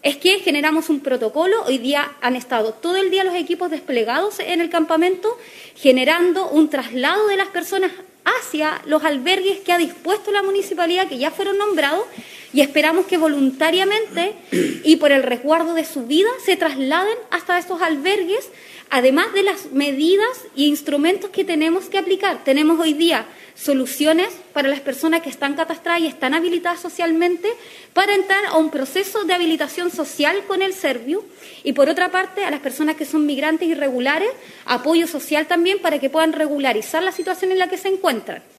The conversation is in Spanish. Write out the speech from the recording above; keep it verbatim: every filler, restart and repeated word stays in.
es que generamos un protocolo. Hoy día han estado todo el día los equipos desplegados en el campamento, generando un traslado de las personas hacia los albergues que ha dispuesto la municipalidad, que ya fueron nombrados, y esperamos que voluntariamente y por el resguardo de su vida se trasladen hasta estos albergues, además de las medidas e instrumentos que tenemos que aplicar. Tenemos hoy día soluciones para las personas que están catastradas y están habilitadas socialmente para entrar a un proceso de habilitación social con el Serviu, y por otra parte a las personas que son migrantes irregulares, apoyo social también para que puedan regularizar la situación en la que se encuentran.